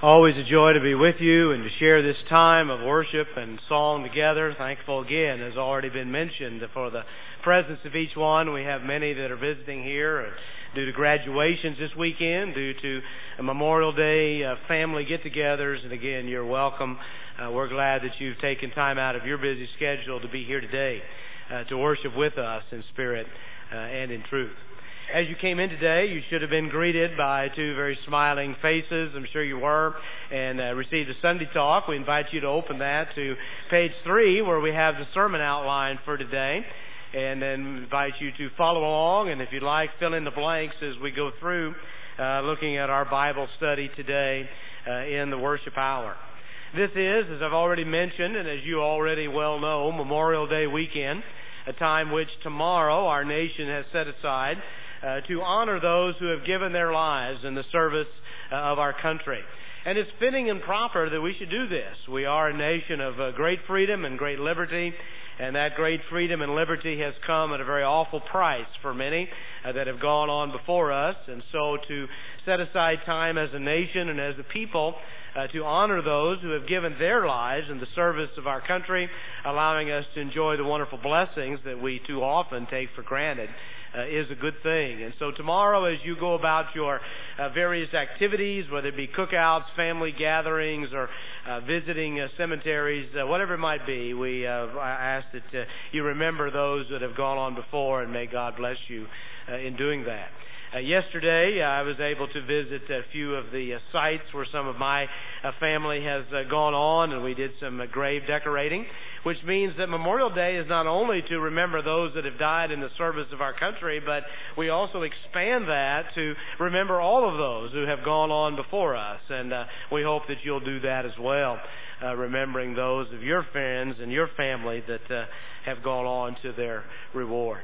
Always a joy to be with you and to share this time of worship and song together. Thankful again, as already been mentioned, for the presence of each one. We have many that are visiting here due to graduations this weekend, due to a Memorial Day family get-togethers. And again, you're welcome. We're glad that you've taken time out of your busy schedule to be here today to worship with us in spirit and in truth. As you came in today, you should have been greeted by two very smiling faces. I'm sure you were, and received a Sunday talk. We invite you to open that to page 3, where we have the sermon outline for today, and then invite you to follow along, and if you'd like, fill in the blanks as we go through looking at our Bible study today in the worship hour. This is, as I've already mentioned, and as you already well know, Memorial Day weekend, a time which tomorrow our nation has set aside to honor those who have given their lives in the service of our country. And it's fitting and proper that we should do this. We are a nation of great freedom and great liberty, and that great freedom and liberty has come at a very awful price for many that have gone on before us. And so to set aside time as a nation and as a people to honor those who have given their lives in the service of our country, allowing us to enjoy the wonderful blessings that we too often take for granted, is a good thing. And so tomorrow, as you go about your various activities, whether it be cookouts, family gatherings, or visiting cemeteries, whatever it might be, we ask that you remember those that have gone on before, and may God bless you in doing that. Yesterday, I was able to visit a few of the sites where some of my family has gone on, and we did some grave decorating, which means that Memorial Day is not only to remember those that have died in the service of our country, but we also expand that to remember all of those who have gone on before us, and we hope that you'll do that as well, remembering those of your friends and your family that have gone on to their reward.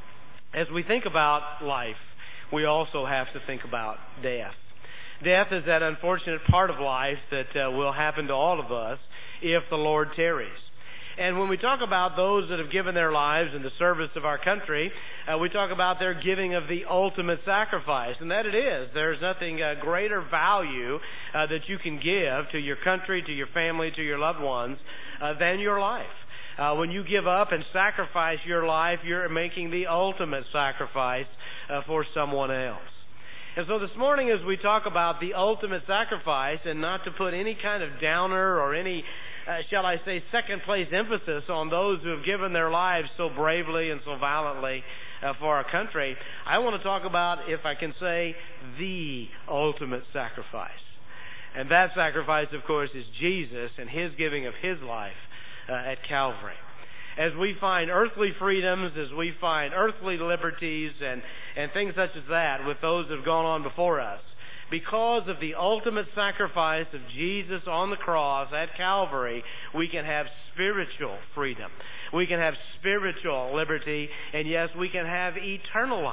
As we think about life, we also have to think about death. Death is that unfortunate part of life that will happen to all of us if the Lord tarries. And when we talk about those that have given their lives in the service of our country, we talk about their giving of the ultimate sacrifice, and that it is. There's nothing greater value that you can give to your country, to your family, to your loved ones than your life. When you give up and sacrifice your life, you're making the ultimate sacrifice for someone else. And so this morning, as we talk about the ultimate sacrifice, and not to put any kind of downer or any, shall I say, second-place emphasis on those who have given their lives so bravely and so valiantly for our country, I want to talk about, if I can say, the ultimate sacrifice. And that sacrifice, of course, is Jesus and His giving of His life at Calvary. As we find earthly freedoms, as we find earthly liberties and things such as that with those that have gone on before us, because of the ultimate sacrifice of Jesus on the cross at Calvary, we can have spiritual freedom. We can have spiritual liberty, and yes, we can have eternal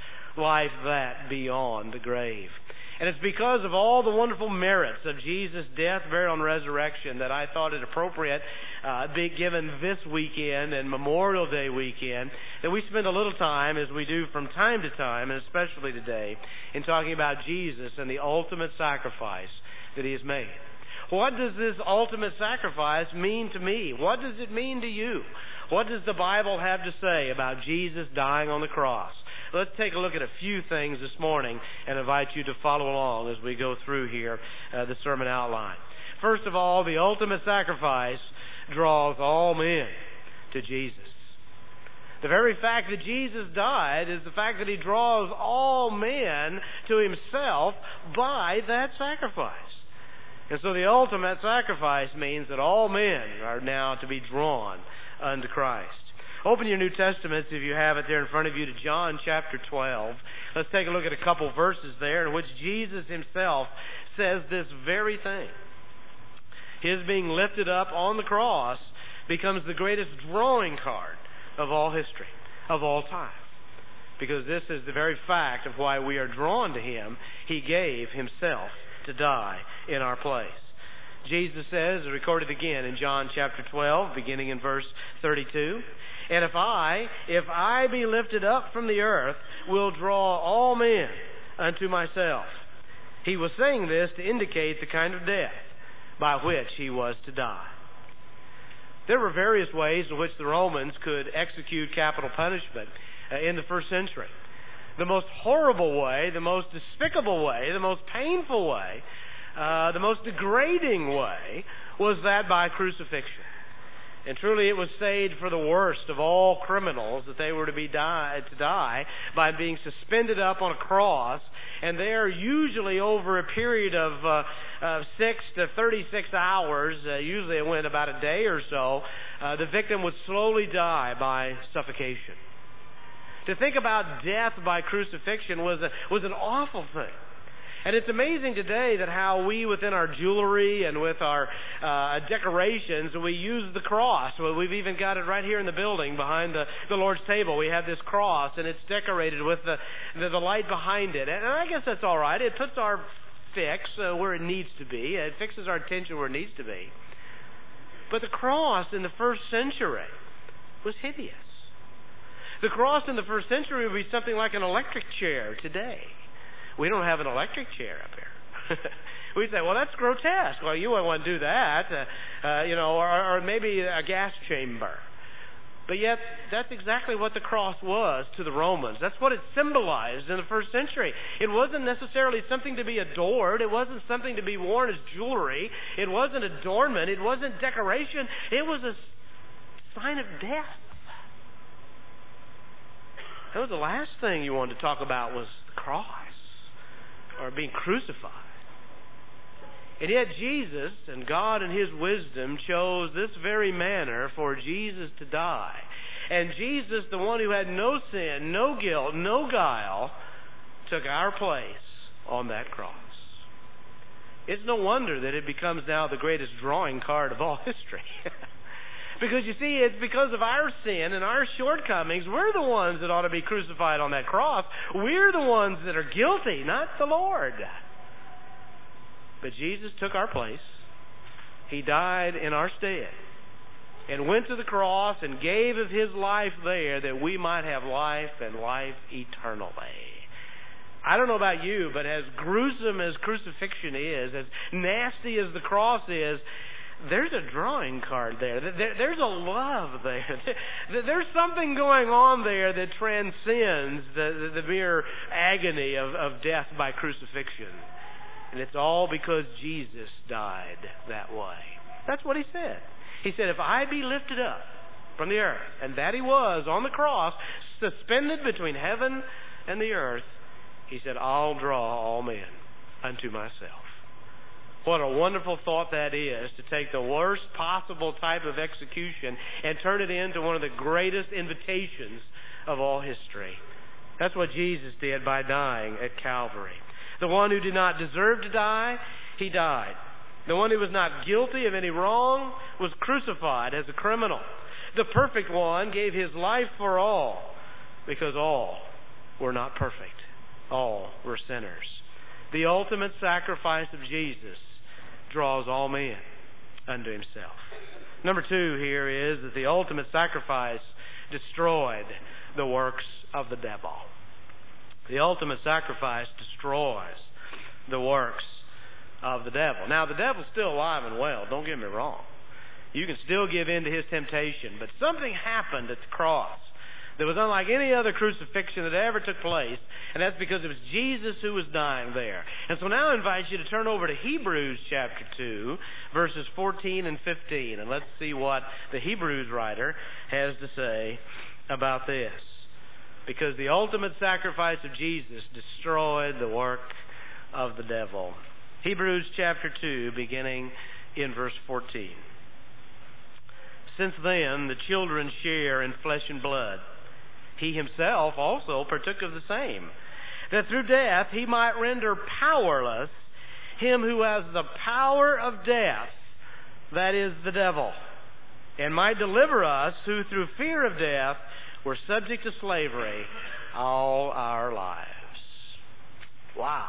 life that beyond the grave. And it's because of all the wonderful merits of Jesus' death, burial, and resurrection that I thought it appropriate, be given this weekend and Memorial Day weekend, that we spend a little time, as we do from time to time, and especially today, in talking about Jesus and the ultimate sacrifice that He has made. What does this ultimate sacrifice mean to me? What does it mean to you? What does the Bible have to say about Jesus dying on the cross? Let's take a look at a few things this morning and invite you to follow along as we go through here the sermon outline. First of all, the ultimate sacrifice draws all men to Jesus. The very fact that Jesus died is the fact that He draws all men to Himself by that sacrifice. And so the ultimate sacrifice means that all men are now to be drawn unto Christ. Open your New Testaments, if you have it there in front of you, to John chapter 12. Let's take a look at a couple verses there in which Jesus Himself says this very thing. His being lifted up on the cross becomes the greatest drawing card of all history, of all time. Because this is the very fact of why we are drawn to Him. He gave Himself to die in our place. Jesus says, recorded again in John chapter 12, beginning in verse 32, "And if I be lifted up from the earth, will draw all men unto myself. He was saying this to indicate the kind of death by which he was to die. There were various ways in which the Romans could execute capital punishment in the first century. The most horrible way, the most despicable way, the most painful way, the most degrading way was that by crucifixion. And truly it was stayed for the worst of all criminals that they were to die by being suspended up on a cross, and there usually over a period of 6 to 36 hours, usually it went about a day or so, the victim would slowly die by suffocation. To think about death by crucifixion was an awful thing. And it's amazing today that how we, within our jewelry and with our decorations, we use the cross. Well, we've even got it right here in the building behind the Lord's table. We have this cross, and it's decorated with the light behind it. And I guess that's all right. It puts our fix where it needs to be. It fixes our attention where it needs to be. But the cross in the first century was hideous. The cross in the first century would be something like an electric chair today. We don't have an electric chair up here. We say, well, that's grotesque. Well, you wouldn't want to do that, or maybe a gas chamber. But yet, that's exactly what the cross was to the Romans. That's what it symbolized in the first century. It wasn't necessarily something to be adored. It wasn't something to be worn as jewelry. It wasn't adornment. It wasn't decoration. It was a sign of death. That was the last thing you wanted to talk about was the cross, or being crucified. And yet Jesus and God in His wisdom chose this very manner for Jesus to die. And Jesus, the one who had no sin, no guilt, no guile, took our place on that cross. It's no wonder that it becomes now the greatest drawing card of all history. Because you see, it's because of our sin and our shortcomings, we're the ones that ought to be crucified on that cross. We're the ones that are guilty, not the Lord. But Jesus took our place. He died in our stead and went to the cross and gave of His life there that we might have life and life eternally. I don't know about you, but as gruesome as crucifixion is, as nasty as the cross is, there's a drawing card there. There's a love there. There's something going on there that transcends the mere agony of death by crucifixion. And it's all because Jesus died that way. That's what He said. He said, if I be lifted up from the earth, and that He was on the cross, suspended between heaven and the earth, He said, I'll draw all men unto myself. What a wonderful thought that is, to take the worst possible type of execution and turn it into one of the greatest invitations of all history. That's what Jesus did by dying at Calvary. The one who did not deserve to die, He died. The one who was not guilty of any wrong was crucified as a criminal. The perfect one gave His life for all, because all were not perfect. All were sinners. The ultimate sacrifice of Jesus draws all men unto Himself. Number 2 here is that the ultimate sacrifice destroyed the works of the devil. The ultimate sacrifice destroys the works of the devil. Now, the devil's still alive and well, don't get me wrong. You can still give in to his temptation, but something happened at the cross that was unlike any other crucifixion that ever took place, and that's because it was Jesus who was dying there. And so now I invite you to turn over to Hebrews chapter 2, verses 14 and 15, and let's see what the Hebrews writer has to say about this. Because the ultimate sacrifice of Jesus destroyed the work of the devil. Hebrews chapter 2, beginning in verse 14. Since then the children share in flesh and blood. He Himself also partook of the same, that through death He might render powerless him who has the power of death, that is, the devil, and might deliver us who through fear of death were subject to slavery all our lives. Wow.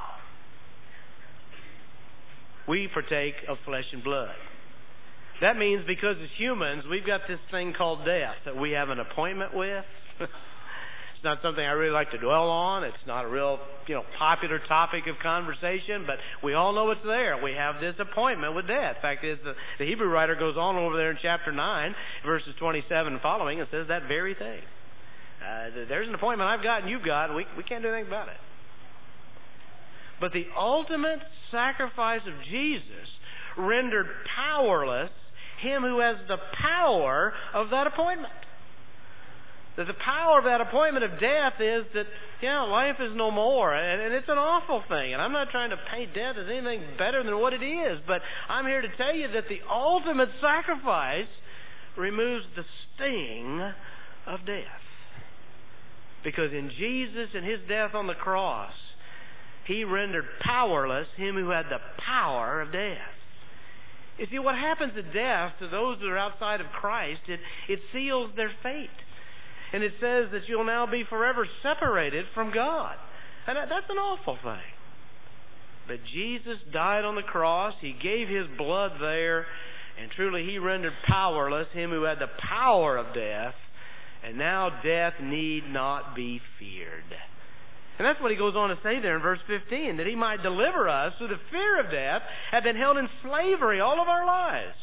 We partake of flesh and blood. That means because as humans, we've got this thing called death that we have an appointment with. It's not something I really like to dwell on. It's not a real, popular topic of conversation, but we all know it's there. We have this appointment with death. In fact, the Hebrew writer goes on over there in chapter 9, verses 27 and following, and says that very thing. There's an appointment I've got and you've got, and we can't do anything about it. But the ultimate sacrifice of Jesus rendered powerless him who has the power of that appointment. That the power of that appointment of death is that, life is no more. And it's an awful thing. And I'm not trying to paint death as anything better than what it is. But I'm here to tell you that the ultimate sacrifice removes the sting of death. Because in Jesus and His death on the cross, He rendered powerless him who had the power of death. You see, what happens at death to those that are outside of Christ, it seals their fate. And it says that you'll now be forever separated from God. And that's an awful thing. But Jesus died on the cross. He gave His blood there. And truly He rendered powerless him who had the power of death. And now death need not be feared. And that's what He goes on to say there in verse 15. That He might deliver us through the fear of death, have been held in slavery all of our lives.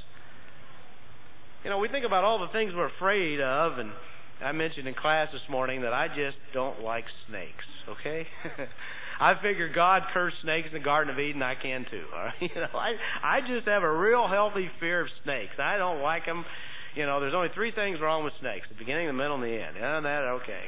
We think about all the things we're afraid of, and I mentioned in class this morning that I just don't like snakes, okay? I figure God cursed snakes in the Garden of Eden, I can too. All right? I just have a real healthy fear of snakes. I don't like them. There's only 3 things wrong with snakes: the beginning, the middle, and the end. Okay.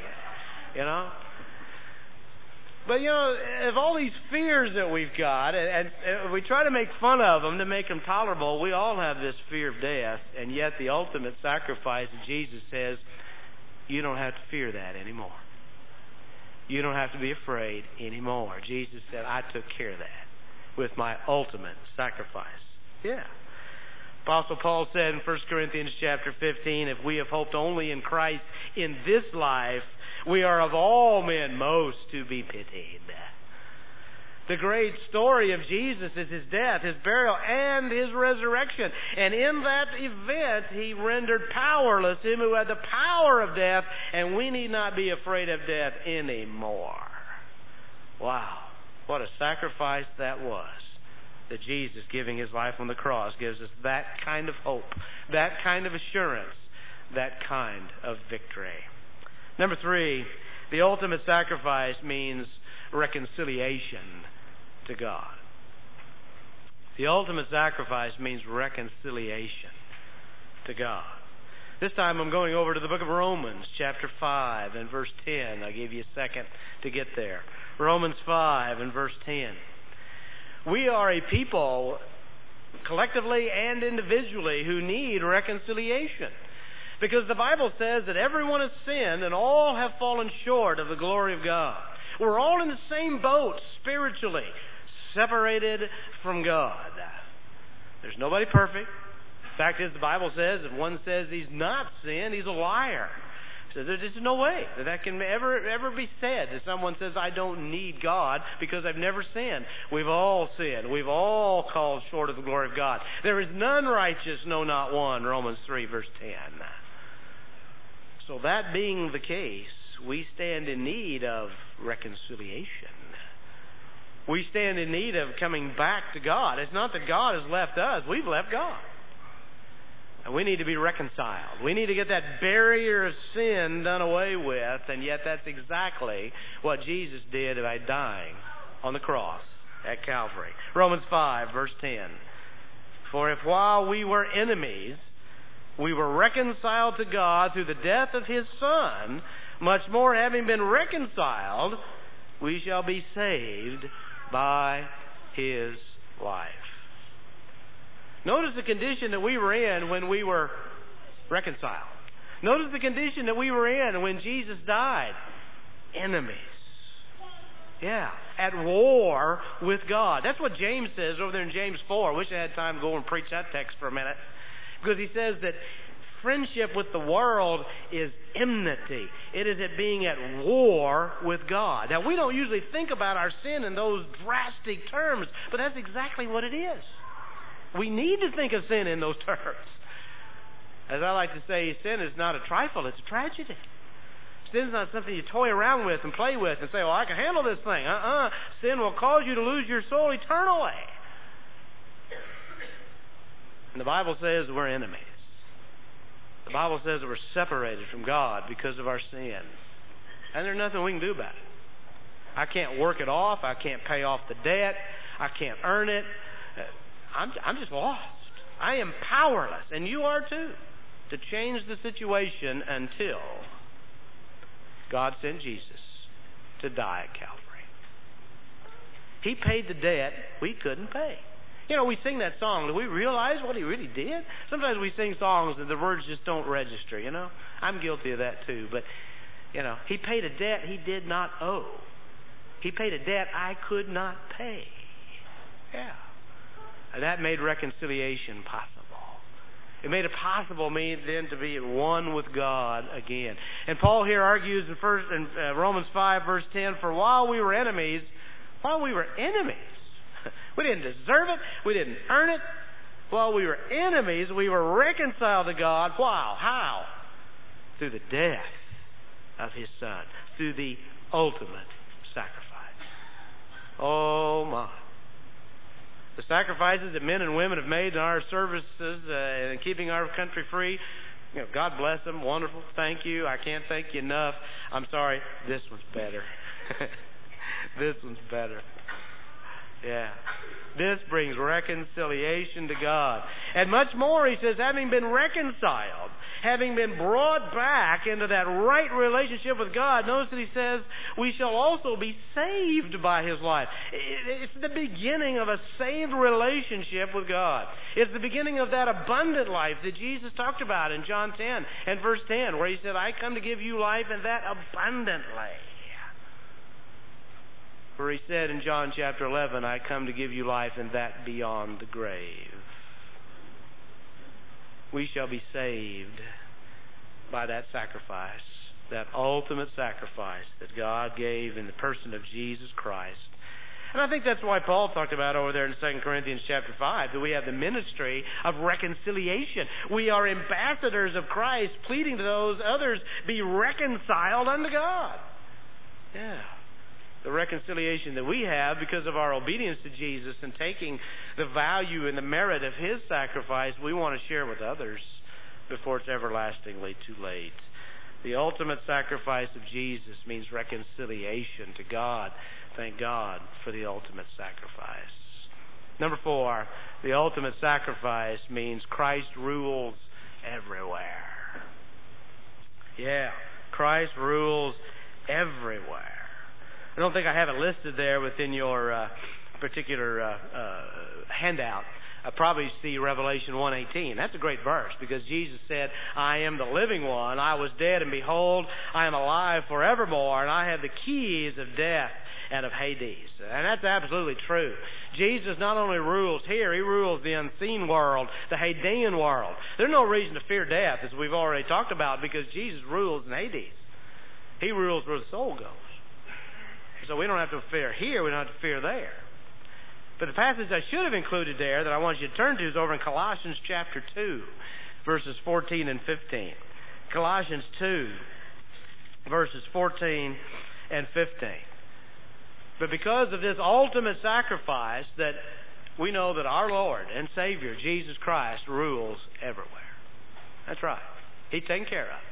But, of all these fears that we've got, and we try to make fun of them to make them tolerable, we all have this fear of death, and yet the ultimate sacrifice of Jesus says, you don't have to fear that anymore. You don't have to be afraid anymore. Jesus said, I took care of that with my ultimate sacrifice. Yeah. Apostle Paul said in 1 Corinthians chapter 15, if we have hoped only in Christ in this life, we are of all men most to be pitied. The great story of Jesus is His death, His burial, and His resurrection. And in that event, He rendered powerless him who had the power of death, and we need not be afraid of death anymore. Wow, what a sacrifice that was. That Jesus, giving His life on the cross, gives us that kind of hope, that kind of assurance, that kind of victory. Number 3, the ultimate sacrifice means reconciliation to God. The ultimate sacrifice means reconciliation to God. This time I'm going over to the book of Romans, chapter 5 and verse 10. I'll give you a second to get there. Romans 5 and verse 10. We are a people, collectively and individually, who need reconciliation. Because the Bible says that everyone has sinned and all have fallen short of the glory of God. We're all in the same boat spiritually, separated from God. There's nobody perfect. The fact is, the Bible says if one says he's not sinned, he's a liar. So there's no way that can ever be said that someone says, I don't need God because I've never sinned. We've all sinned. We've all called short of the glory of God. There is none righteous, no, not one. Romans 3, verse 10. So that being the case, we stand in need of reconciliation. We stand in need of coming back to God. It's not that God has left us. We've left God. And we need to be reconciled. We need to get that barrier of sin done away with, and yet that's exactly what Jesus did by dying on the cross at Calvary. Romans 5, verse 10. For if while we were enemies, we were reconciled to God through the death of His Son, much more having been reconciled, we shall be saved by His life. Notice the condition that we were in when we were reconciled. Notice the condition that we were in when Jesus died. Enemies. Yeah, at war with God. That's what James says over there in James 4. I wish I had time to go and preach that text for a minute. Because he says that friendship with the world is enmity. It is it being at war with God. Now, we don't usually think about our sin in those drastic terms, but that's exactly what it is. We need to think of sin in those terms. As I like to say, sin is not a trifle, it's a tragedy. Sin's not something you toy around with and play with and say, "Well, I can handle this thing." Sin will cause you to lose your soul eternally. And the Bible says we're enemies. The Bible says that we're separated from God because of our sin. And there's nothing we can do about it. I can't work it off. I can't pay off the debt. I can't earn it. I'm just lost. I am powerless, and you are too, to change the situation until God sent Jesus to die at Calvary. He paid the debt we couldn't pay. You know, we sing that song. Do we realize what He really did? Sometimes we sing songs and the words just don't register, you know. I'm guilty of that too. But, you know, He paid a debt He did not owe. He paid a debt I could not pay. Yeah. And that made reconciliation possible. It made it possible me then to be at one with God again. And Paul here argues in Romans 5, verse 10, for while we were enemies, we didn't deserve it. We didn't earn it. While we were enemies, we were reconciled to God. Wow. How? Through the death of His Son. Through the ultimate sacrifice. Oh, my. The sacrifices that men and women have made in our services and keeping our country free, you know, God bless them. Wonderful. Thank you. I can't thank you enough. I'm sorry. This one's better. This one's better. Yeah. This brings reconciliation to God. And much more, he says, having been reconciled, having been brought back into that right relationship with God, notice that he says, we shall also be saved by His life. It's the beginning of a saved relationship with God. It's the beginning of that abundant life that Jesus talked about in John 10 and verse 10, where He said, I come to give you life and that abundantly. Where He said in John chapter 11, I come to give you life and that beyond the grave. We shall be saved by that sacrifice, that ultimate sacrifice that God gave in the person of Jesus Christ. And I think that's why Paul talked about over there in 2 Corinthians chapter 5, that we have the ministry of reconciliation. We are ambassadors of Christ, pleading to those others be reconciled unto God. Yeah. The reconciliation that we have because of our obedience to Jesus and taking the value and the merit of His sacrifice, we want to share with others before it's everlastingly too late. The ultimate sacrifice of Jesus means reconciliation to God. Thank God for the ultimate sacrifice. Number 4, the ultimate sacrifice means Christ rules everywhere. Yeah, Christ rules everywhere. I don't think I have it listed there within your particular handout. I probably see Revelation 1:18. That's a great verse because Jesus said, I am the living one. I was dead, and behold, I am alive forevermore, and I have the keys of death and of Hades. And that's absolutely true. Jesus not only rules here, He rules the unseen world, the Hadean world. There's no reason to fear death, as we've already talked about, because Jesus rules in Hades. He rules where the soul goes. So we don't have to fear here, we don't have to fear there. But the passage I should have included there that I want you to turn to is over in Colossians chapter 2, verses 14 and 15. Colossians 2, verses 14 and 15. But because of this ultimate sacrifice, that we know that our Lord and Savior, Jesus Christ, rules everywhere. That's right. He's taken care of it.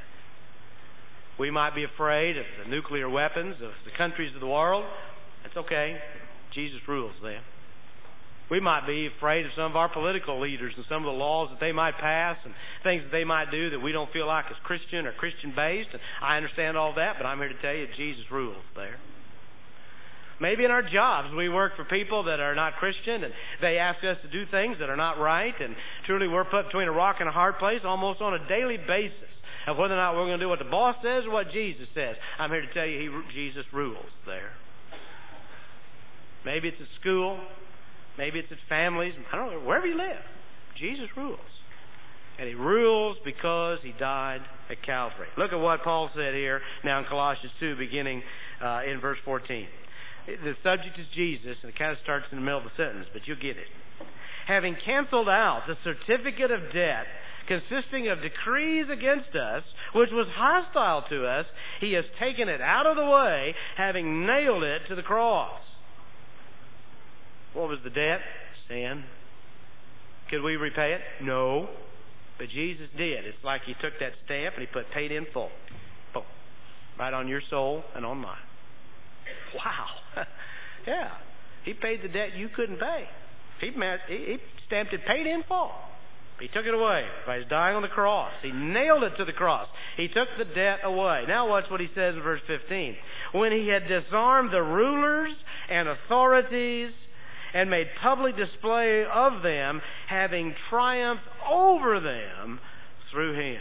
We might be afraid of the nuclear weapons of the countries of the world. That's okay. Jesus rules them. We might be afraid of some of our political leaders and some of the laws that they might pass and things that they might do that we don't feel like is Christian or Christian-based. And I understand all that, but I'm here to tell you Jesus rules there. Maybe in our jobs we work for people that are not Christian and they ask us to do things that are not right, and truly we're put between a rock and a hard place almost on a daily basis of whether or not we're going to do what the boss says or what Jesus says. I'm here to tell you Jesus rules there. Maybe it's at school. Maybe it's at families. I don't know. Wherever you live, Jesus rules. And He rules because He died at Calvary. Look at what Paul said here now in Colossians 2, beginning in verse 14. The subject is Jesus, and it kind of starts in the middle of the sentence, but you'll get it. Having canceled out the certificate of debt consisting of decrees against us, which was hostile to us, He has taken it out of the way, having nailed it to the cross. What was the debt? Sin. Could we repay it? No. But Jesus did. It's like He took that stamp and He put paid in full. Boom. Right on your soul and on mine. Wow. Yeah. He paid the debt you couldn't pay. He stamped it paid in full. He took it away by His dying on the cross. He nailed it to the cross. He took the debt away. Now watch what He says in verse 15. When He had disarmed the rulers and authorities and made public display of them, having triumphed over them through Him.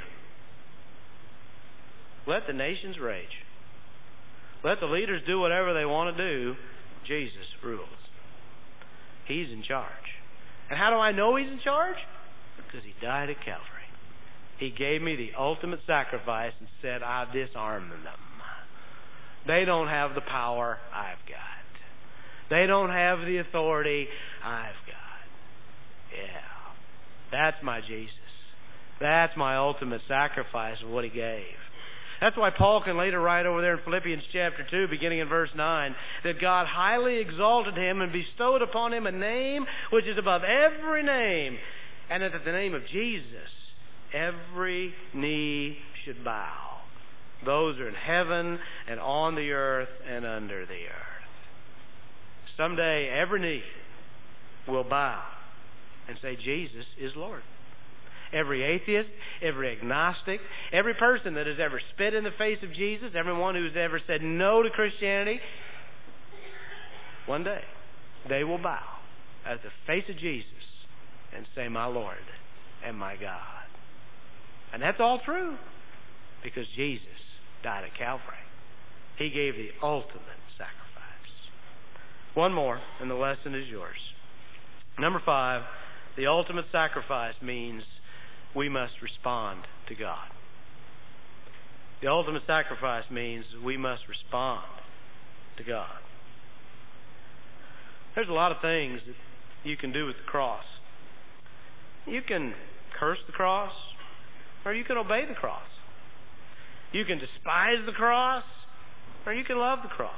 Let the nations rage. Let the leaders do whatever they want to do. Jesus rules. He's in charge. And how do I know He's in charge? Because He died at Calvary. He gave me the ultimate sacrifice and said, I disarm them. They don't have the power I've got. They don't have the authority I've got. Yeah. That's my Jesus. That's my ultimate sacrifice of what He gave. That's why Paul can later write over there in Philippians chapter 2, beginning in verse 9, that God highly exalted Him and bestowed upon Him a name which is above every name, and that at the name of Jesus every knee should bow. Those are in heaven and on the earth and under the earth. Someday every knee will bow and say Jesus is Lord. Every atheist, every agnostic, every person that has ever spit in the face of Jesus, everyone who's ever said no to Christianity, one day they will bow at the face of Jesus and say, my Lord and my God. And that's all true because Jesus died at Calvary. He gave the ultimate sacrifice. One more, and the lesson is yours. Number 5, the ultimate sacrifice means we must respond to God. The ultimate sacrifice means we must respond to God. There's a lot of things that you can do with the cross. You can curse the cross, or you can obey the cross. You can despise the cross, or you can love the cross.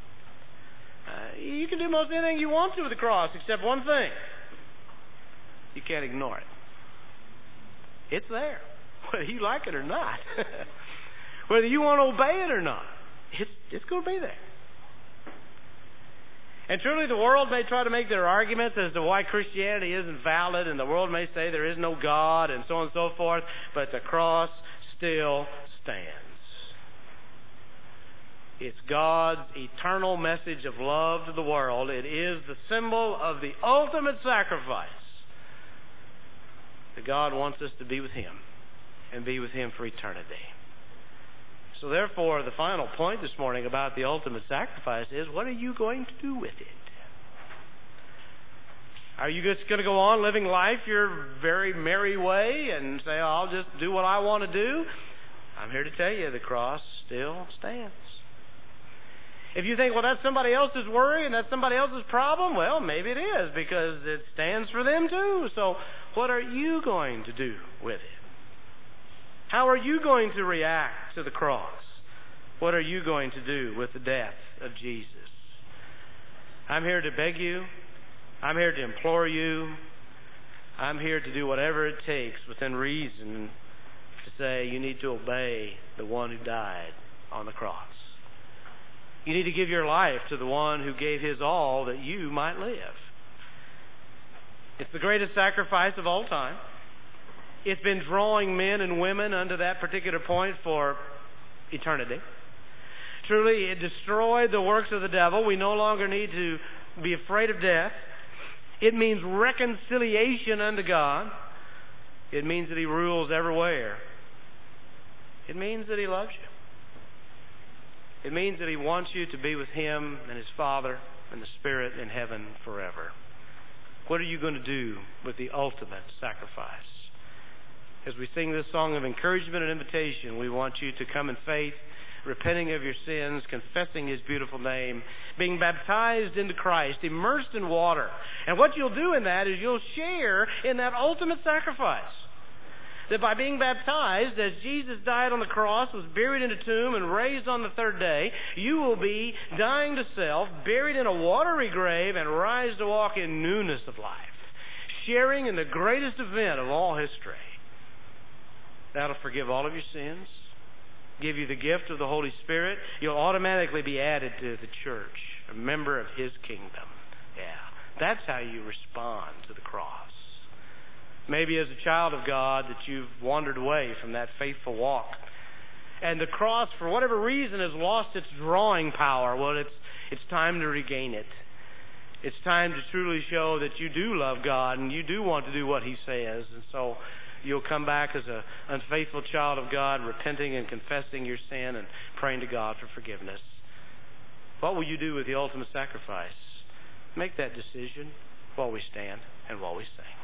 You can do most anything you want to with the cross, except one thing. You can't ignore it. It's there, whether you like it or not. Whether you want to obey it or not, it's going to be there. And truly the world may try to make their arguments as to why Christianity isn't valid, and the world may say there is no God and so on and so forth, but the cross still stands. It's God's eternal message of love to the world. It is the symbol of the ultimate sacrifice. That God wants us to be with Him and be with Him for eternity. So therefore, the final point this morning about the ultimate sacrifice is, what are you going to do with it? Are you just going to go on living life your very merry way and say, oh, I'll just do what I want to do? I'm here to tell you the cross still stands. If you think, well, that's somebody else's worry and that's somebody else's problem, well, maybe it is, because it stands for them too. So what are you going to do with it? How are you going to react to the cross? What are you going to do with the death of Jesus? I'm here to beg you. I'm here to implore you. I'm here to do whatever it takes within reason to say you need to obey the one who died on the cross. You need to give your life to the one who gave his all that you might live. It's the greatest sacrifice of all time. It's been drawing men and women unto that particular point for eternity. Truly, it destroyed the works of the devil. We no longer need to be afraid of death. It means reconciliation unto God. It means that He rules everywhere. It means that He loves you. It means that He wants you to be with Him and His Father and the Spirit in heaven forever. What are you going to do with the ultimate sacrifice? As we sing this song of encouragement and invitation, we want you to come in faith, repenting of your sins, confessing His beautiful name, being baptized into Christ, immersed in water. And what you'll do in that is you'll share in that ultimate sacrifice. that by being baptized, as Jesus died on the cross, was buried in a tomb, and raised on the third day, you will be dying to self, buried in a watery grave, and rise to walk in newness of life, sharing in the greatest event of all history. That'll forgive all of your sins, give you the gift of the Holy Spirit. You'll automatically be added to the church, a member of His kingdom. Yeah, that's how you respond to the cross. Maybe as a child of God that you've wandered away from that faithful walk, and the cross, for whatever reason, has lost its drawing power. Well, it's time to regain it. It's time to truly show that you do love God and you do want to do what He says. And so you'll come back as an unfaithful child of God, repenting and confessing your sin and praying to God for forgiveness. What will you do with the ultimate sacrifice? Make that decision while we stand and while we sing.